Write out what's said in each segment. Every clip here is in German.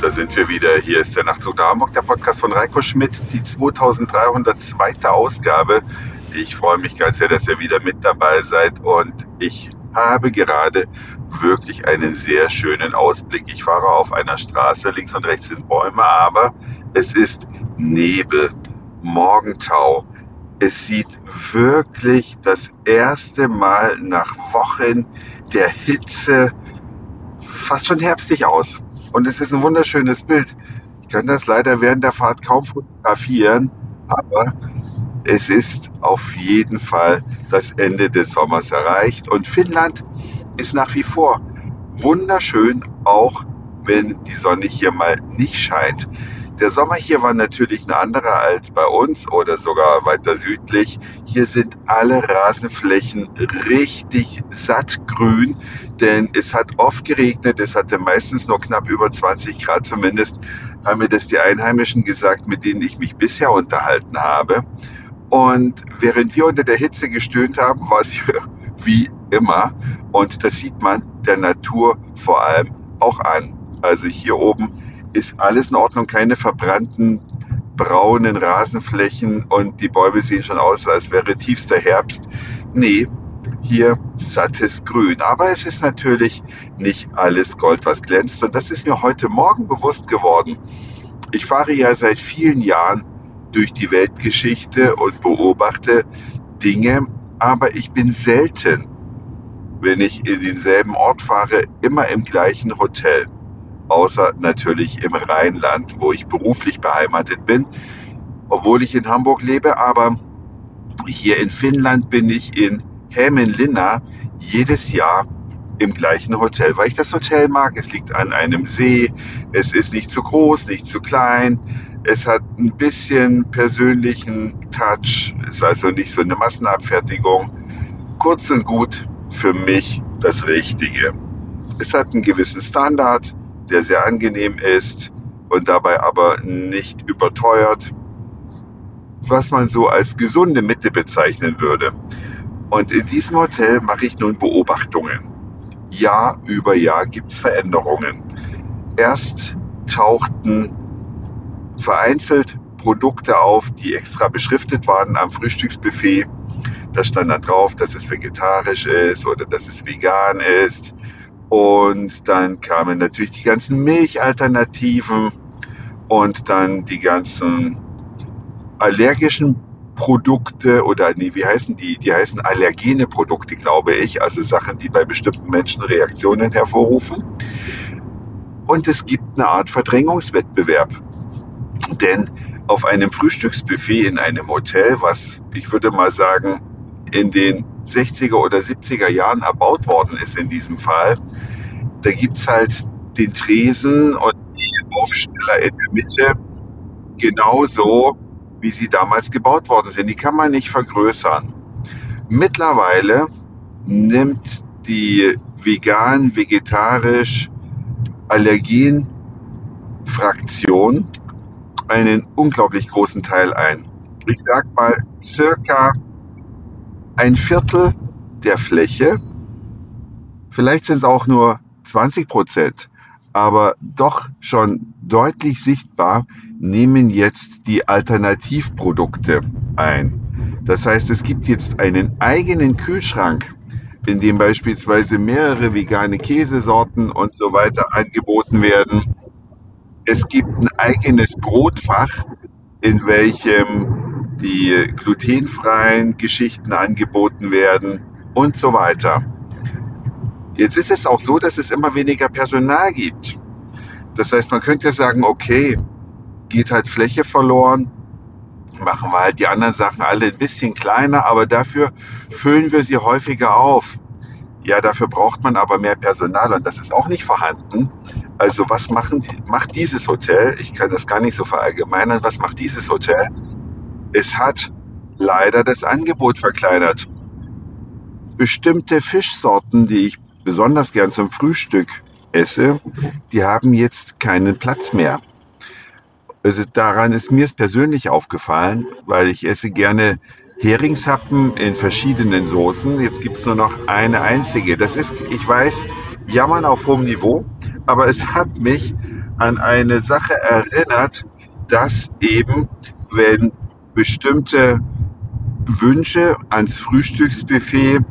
Da sind wir wieder. Hier ist der Nachtzug nach Hamburg, der Podcast von Reiko Schmidt, die 2302. Ausgabe. Ich freue mich ganz sehr, dass ihr wieder mit dabei seid und ich habe gerade wirklich einen sehr schönen Ausblick. Ich fahre auf einer Straße, links und rechts sind Bäume, aber es ist Nebel, Morgentau. Es sieht wirklich das erste Mal nach Wochen der Hitze fast schon herbstlich aus. Und es ist ein wunderschönes Bild. Ich kann das leider während der Fahrt kaum fotografieren, aber es ist auf jeden Fall das Ende des Sommers erreicht. Und Finnland ist nach wie vor wunderschön, auch wenn die Sonne hier mal nicht scheint. Der Sommer hier war natürlich ein anderer als bei uns oder sogar weiter südlich. Hier sind alle Rasenflächen richtig sattgrün, denn es hat oft geregnet. Es hatte meistens nur knapp über 20 Grad, zumindest haben mir das die Einheimischen gesagt, mit denen ich mich bisher unterhalten habe. Und während wir unter der Hitze gestöhnt haben, war es hier wie immer. Und das sieht man der Natur vor allem auch an. Also hier oben ist alles in Ordnung, keine verbrannten braunen Rasenflächen und die Bäume sehen schon aus, als wäre tiefster Herbst. Nee, hier sattes Grün. Aber es ist natürlich nicht alles Gold, was glänzt. Und das ist mir heute Morgen bewusst geworden. Ich fahre ja seit vielen Jahren durch die Weltgeschichte und beobachte Dinge, aber ich bin selten, wenn ich in denselben Ort fahre, immer im gleichen Hotel. Außer natürlich im Rheinland, wo ich beruflich beheimatet bin, obwohl ich in Hamburg lebe. Aber hier in Finnland bin ich in Hämeenlinna jedes Jahr im gleichen Hotel, weil ich das Hotel mag. Es liegt an einem See, es ist nicht zu groß, nicht zu klein, es hat ein bisschen persönlichen Touch, es ist also nicht so eine Massenabfertigung. Kurz und gut, für mich das Richtige. Es hat einen gewissen Standard, der sehr angenehm ist und dabei aber nicht überteuert, was man so als gesunde Mitte bezeichnen würde. Und in diesem Hotel mache ich nun Beobachtungen. Jahr über Jahr gibt es Veränderungen. Erst tauchten vereinzelt Produkte auf, die extra beschriftet waren am Frühstücksbuffet. Da stand dann drauf, dass es vegetarisch ist oder dass es vegan ist. Und dann kamen natürlich die ganzen Milchalternativen und dann die ganzen allergischen Produkte oder nee, wie heißen die? Die heißen allergene Produkte, glaube ich. Also Sachen, die bei bestimmten Menschen Reaktionen hervorrufen. Und es gibt eine Art Verdrängungswettbewerb. Denn auf einem Frühstücksbuffet in einem Hotel, was ich würde mal sagen in den 60er oder 70er Jahren erbaut worden ist in diesem Fall, da gibt's halt den Tresen und die Aufsteller in der Mitte, genauso wie sie damals gebaut worden sind. Die kann man nicht vergrößern. Mittlerweile nimmt die vegan, vegetarisch, Allergen-Fraktion einen unglaublich großen Teil ein. Ich sag mal circa ein Viertel der Fläche, vielleicht sind es auch nur 20%, aber doch schon deutlich sichtbar, nehmen jetzt die Alternativprodukte ein. Das heißt, es gibt jetzt einen eigenen Kühlschrank, in dem beispielsweise mehrere vegane Käsesorten und so weiter angeboten werden. Es gibt ein eigenes Brotfach, in welchem die glutenfreien Geschichten angeboten werden und so weiter. Jetzt ist es auch so, dass es immer weniger Personal gibt. Das heißt, man könnte ja sagen, okay, geht halt Fläche verloren, machen wir halt die anderen Sachen alle ein bisschen kleiner, aber dafür füllen wir sie häufiger auf. Ja, dafür braucht man aber mehr Personal und das ist auch nicht vorhanden. Also was macht dieses Hotel? Ich kann das gar nicht so verallgemeinern. Was macht dieses Hotel? Es hat leider das Angebot verkleinert. Bestimmte Fischsorten, die ich besonders gern zum Frühstück esse, die haben jetzt keinen Platz mehr. Also daran ist mir persönlich aufgefallen, weil ich esse gerne Heringshappen in verschiedenen Soßen. Jetzt gibt es nur noch eine einzige. Das ist, ich weiß, Jammern auf hohem Niveau, aber es hat mich an eine Sache erinnert, dass eben, wenn bestimmte Wünsche ans Frühstücksbuffet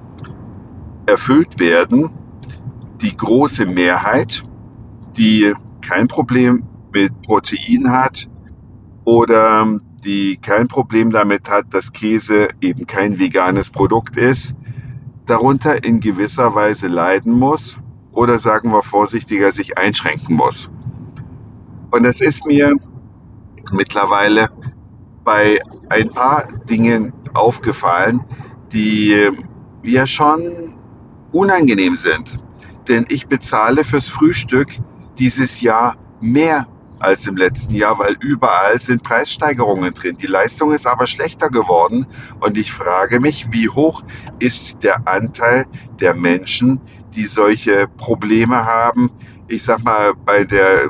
erfüllt werden, die große Mehrheit, die kein Problem mit Protein hat oder die kein Problem damit hat, dass Käse eben kein veganes Produkt ist, darunter in gewisser Weise leiden muss oder, sagen wir vorsichtiger, sich einschränken muss. Und es ist mir mittlerweile bei ein paar Dingen aufgefallen, die ja schon unangenehm sind. Denn ich bezahle fürs Frühstück dieses Jahr mehr als im letzten Jahr, weil überall sind Preissteigerungen drin. Die Leistung ist aber schlechter geworden und ich frage mich, wie hoch ist der Anteil der Menschen, die solche Probleme haben? Ich sag mal, bei der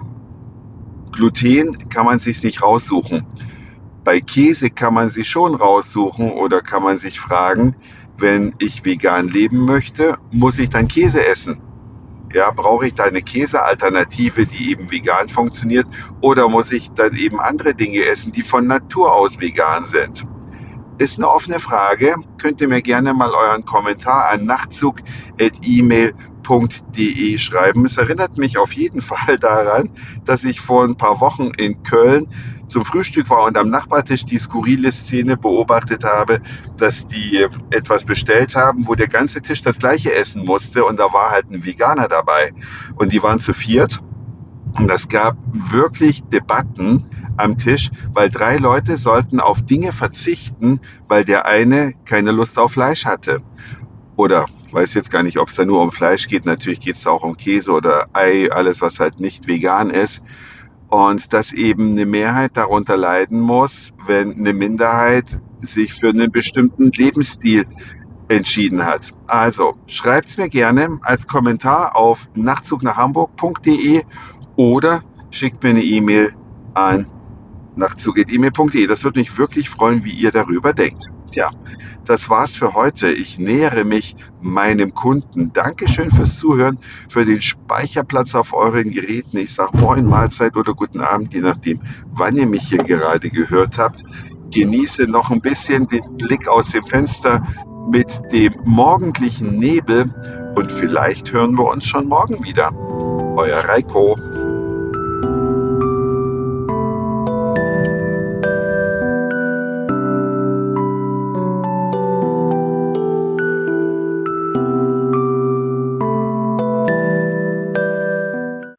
Gluten kann man sich nicht raussuchen. Bei Käse kann man sich schon raussuchen oder kann man sich fragen, wenn ich vegan leben möchte, muss ich dann Käse essen? Ja, brauche ich da eine Käsealternative, die eben vegan funktioniert, oder muss ich dann eben andere Dinge essen, die von Natur aus vegan sind? Ist eine offene Frage. Könnt ihr mir gerne mal euren Kommentar an nachtzug@email.de schreiben. Es erinnert mich auf jeden Fall daran, dass ich vor ein paar Wochen in Köln zum Frühstück war und am Nachbartisch die skurrile Szene beobachtet habe, dass die etwas bestellt haben, wo der ganze Tisch das gleiche essen musste und da war halt ein Veganer dabei. Und die waren zu viert und es gab wirklich Debatten am Tisch, weil 3 Leute sollten auf Dinge verzichten, weil der eine keine Lust auf Fleisch hatte. Oder weiß jetzt gar nicht, ob es da nur um Fleisch geht. Natürlich geht es da auch um Käse oder Ei, alles, was halt nicht vegan ist. Und dass eben eine Mehrheit darunter leiden muss, wenn eine Minderheit sich für einen bestimmten Lebensstil entschieden hat. Also schreibt's mir gerne als Kommentar auf nachtzugnachhamburg.de oder schickt mir eine E-Mail an nachtzug@email.de. Das würde mich wirklich freuen, wie ihr darüber denkt. Tja, das war's für heute. Ich nähere mich meinem Kunden. Dankeschön fürs Zuhören, für den Speicherplatz auf euren Geräten. Ich sage Moin, Mahlzeit oder guten Abend, je nachdem, wann ihr mich hier gerade gehört habt. Genieße noch ein bisschen den Blick aus dem Fenster mit dem morgendlichen Nebel und vielleicht hören wir uns schon morgen wieder. Euer Reiko.